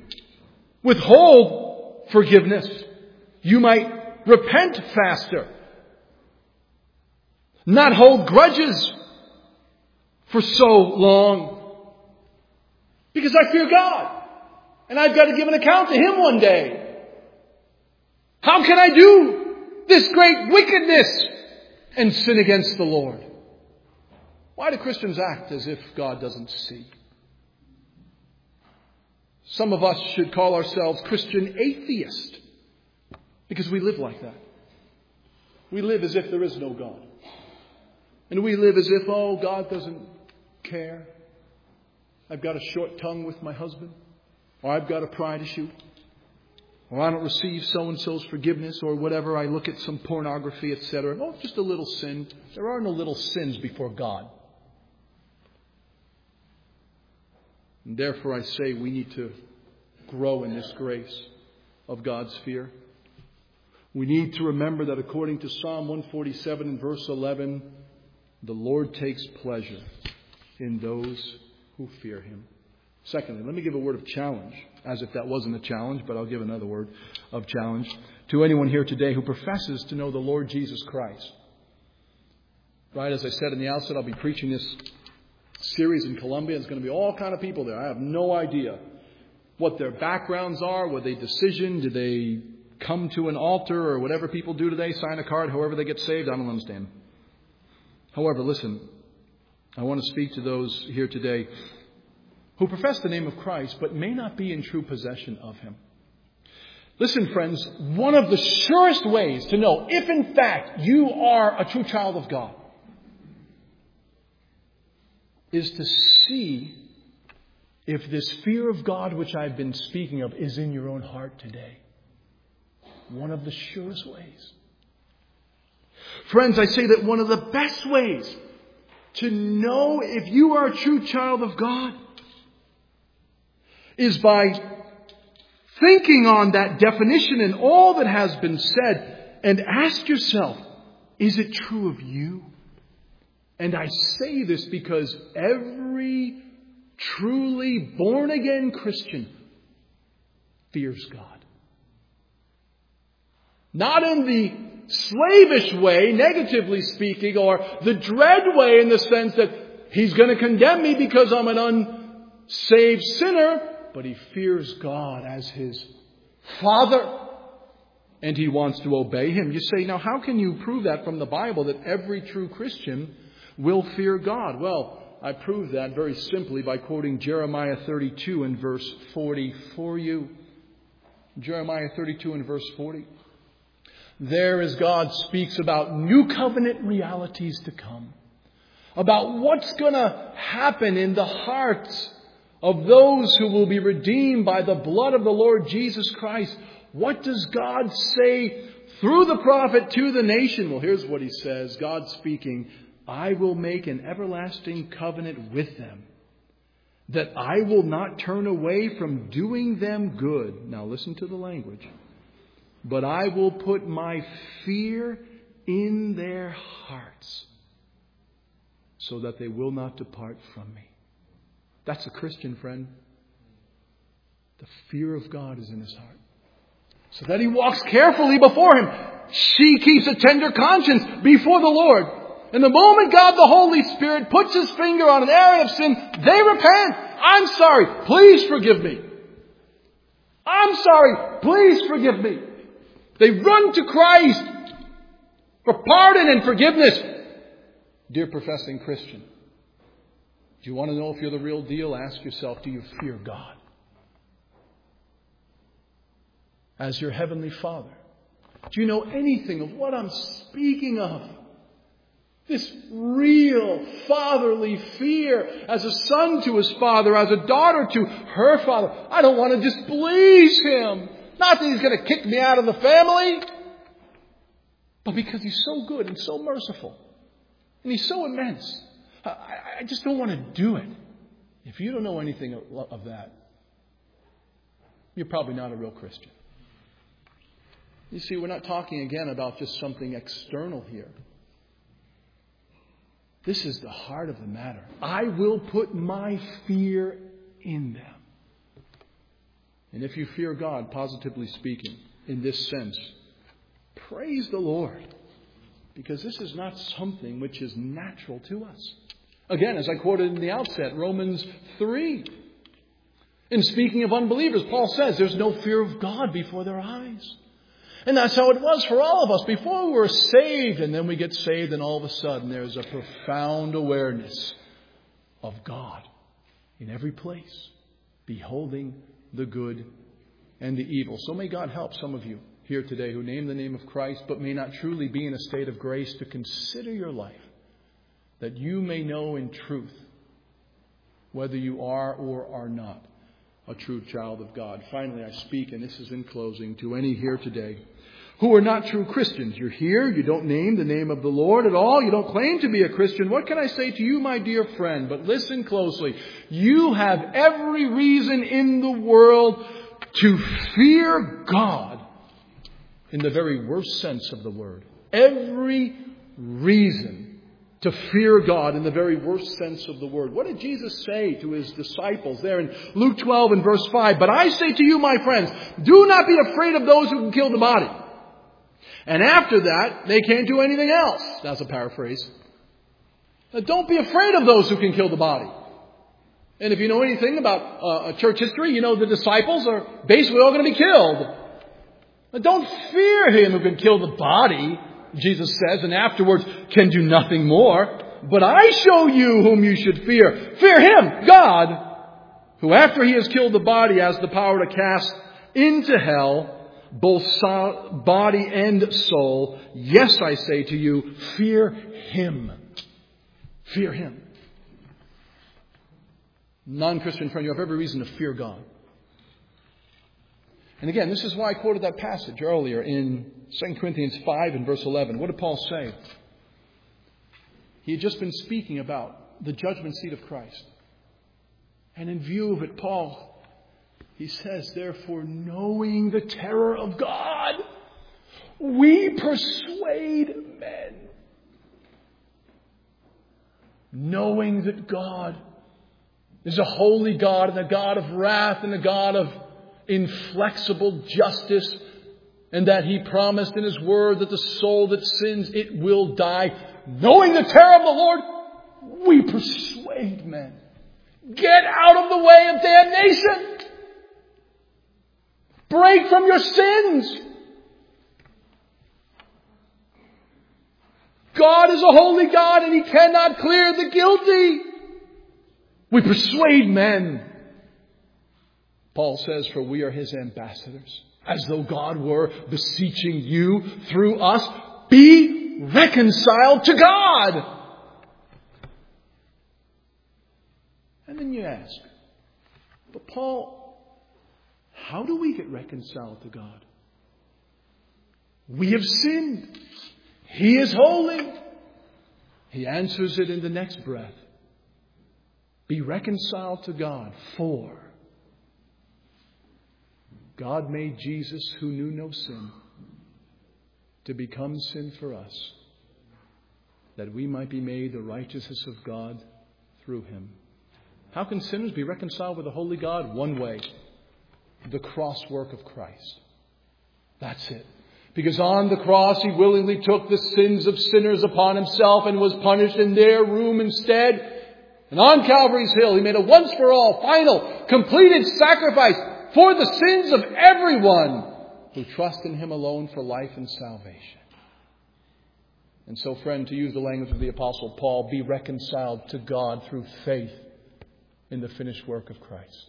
withhold forgiveness. You might repent faster. Not hold grudges for so long. Because I fear God. And I've got to give an account to Him one day. How can I do this great wickedness and sin against the Lord? Why do Christians act as if God doesn't see? Some of us should call ourselves Christian atheists because we live like that. We live as if there is no God. And we live as if, oh, God doesn't care. I've got a short tongue with my husband. Or I've got a pride issue. Or I don't receive so-and-so's forgiveness or whatever. I look at some pornography, etc. Oh, just a little sin. There are no little sins before God. And therefore I say we need to grow in this grace of God's fear. We need to remember that according to Psalm 147 and verse 11, the Lord takes pleasure in those who fear Him. Secondly, let me give a word of challenge, as if that wasn't a challenge, but I'll give another word of challenge to anyone here today who professes to know the Lord Jesus Christ. Right, as I said in the outset, I'll be preaching this series in Colombia. There's going to be all kind of people there. I have no idea what their backgrounds are. Were they decision? Did they come to an altar or whatever people do today, sign a card, however they get saved? I don't understand. However, listen, I want to speak to those here today who profess the name of Christ but may not be in true possession of Him. Listen, friends, one of the surest ways to know if in fact you are a true child of God is to see if this fear of God which I've been speaking of is in your own heart today. One of the surest ways. Friends, I say that one of the best ways to know if you are a true child of God is by thinking on that definition and all that has been said and ask yourself, is it true of you? And I say this because every truly born-again Christian fears God. Not in the slavish way, negatively speaking, or the dread way in the sense that He's going to condemn me because I'm an unsaved sinner, but he fears God as his Father. And he wants to obey Him. You say, now how can you prove that from the Bible that every true Christian will fear God? Well, I prove that very simply by quoting Jeremiah 32 and verse 40 for you. Jeremiah 32 and verse 40. There, as God speaks about new covenant realities to come, about what's going to happen in the hearts of those who will be redeemed by the blood of the Lord Jesus Christ. What does God say through the prophet to the nation? Well, here's what He says. God speaking, I will make an everlasting covenant with them, that I will not turn away from doing them good. Now listen to the language. But I will put my fear in their hearts, so that they will not depart from me. That's a Christian, friend. The fear of God is in his heart, so that he walks carefully before Him. She keeps a tender conscience before the Lord. And the moment God the Holy Spirit puts His finger on an area of sin, they repent. I'm sorry. Please forgive me. I'm sorry. Please forgive me. They run to Christ for pardon and forgiveness. Dear professing Christian, do you want to know if you're the real deal? Ask yourself, do you fear God as your Heavenly Father? Do you know anything of what I'm speaking of? This real fatherly fear as a son to his father, as a daughter to her father. I don't want to displease Him. Not that He's going to kick me out of the family. but because He's so good and so merciful. And He's so immense. I just don't want to do it. If you don't know anything of that, you're probably not a real Christian. You see, we're not talking again about just something external here. This is the heart of the matter. I will put my fear in them. And if you fear God, positively speaking, in this sense, praise the Lord. Because this is not something which is natural to us. Again, as I quoted in the outset, Romans 3. In speaking of unbelievers, Paul says there's no fear of God before their eyes. And that's how it was for all of us. Before we were saved, and then we get saved, and all of a sudden there's a profound awareness of God in every place, beholding the good and the evil. So may God help some of you here today who name the name of Christ, but may not truly be in a state of grace, to consider your life, that you may know in truth whether you are or are not a true child of God. Finally, I speak, and this is in closing, to any here today who are not true Christians. You're here, you don't name the name of the Lord at all, you don't claim to be a Christian. What can I say to you, my dear friend? But listen closely. You have every reason in the world to fear God in the very worst sense of the word. Every reason to fear God in the very worst sense of the word. What did Jesus say to His disciples there in Luke 12 and verse 5? But I say to you, my friends, do not be afraid of those who can kill the body. And after that, they can't do anything else. That's a paraphrase. Now, don't be afraid of those who can kill the body. And if you know anything about church history, you know the disciples are basically all going to be killed. Now, don't fear him who can kill the body, Jesus says, and afterwards can do nothing more. But I show you whom you should fear. Fear Him, God, who after He has killed the body has the power to cast into hell both body and soul. Yes, I say to you, fear Him. Fear Him. Non-Christian friend, you have every reason to fear God. And again, this is why I quoted that passage earlier in 2 Corinthians 5 and verse 11. What did Paul say? He had just been speaking about the judgment seat of Christ. And in view of it, Paul, he says, therefore, knowing the terror of God, we persuade men. Knowing that God is a holy God and a God of wrath and a God of inflexible justice, and that He promised in His word that the soul that sins, it will die. Knowing the terror of the Lord, we persuade men. Get out of the way of damnation. Break from your sins. God is a holy God and He cannot clear the guilty. We persuade men. Paul says, for we are His ambassadors, as though God were beseeching you through us, be reconciled to God. And then you ask, but Paul, how do we get reconciled to God? We have sinned. He is holy. He answers it in the next breath. Be reconciled to God, for God made Jesus, who knew no sin, to become sin for us, that we might be made the righteousness of God through Him. How can sinners be reconciled with a holy God? One way. The cross work of Christ. That's it. Because on the cross He willingly took the sins of sinners upon Himself and was punished in their room instead. And on Calvary's Hill He made a once for all, final, completed sacrifice for the sins of everyone who trust in Him alone for life and salvation. And so, friend, to use the language of the Apostle Paul, be reconciled to God through faith in the finished work of Christ.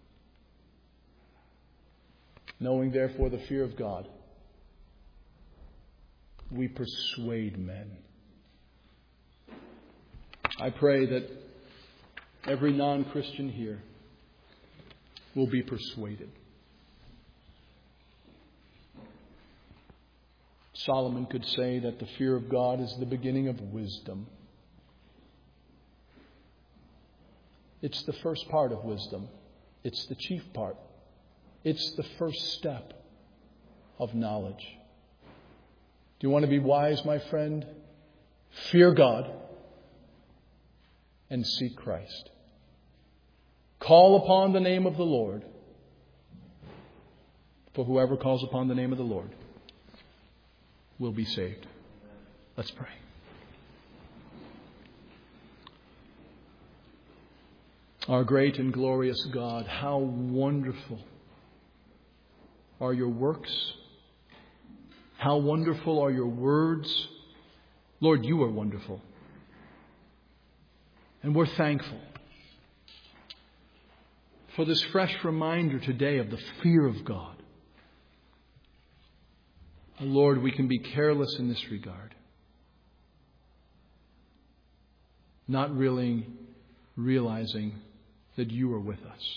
Knowing, therefore, the fear of God, we persuade men. I pray that every non-Christian here will be persuaded. Solomon could say that the fear of God is the beginning of wisdom. It's the first part of wisdom. It's the chief part. It's the first step of knowledge. Do you want to be wise, my friend? Fear God and seek Christ. Call upon the name of the Lord. For whoever calls upon the name of the Lord will be saved. Let's pray. Our great and glorious God, how wonderful are your works. How wonderful are your words. Lord, you are wonderful. And we're thankful for this fresh reminder today of the fear of God. Lord, we can be careless in this regard, not really realizing that you are with us.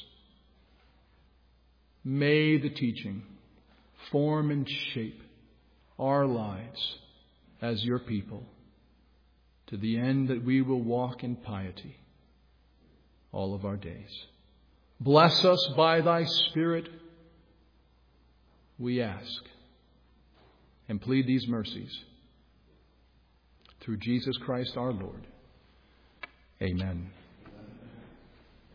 May the teaching form and shape our lives as your people to the end that we will walk in piety all of our days. Bless us by thy Spirit, we ask, and plead these mercies through Jesus Christ our Lord. Amen.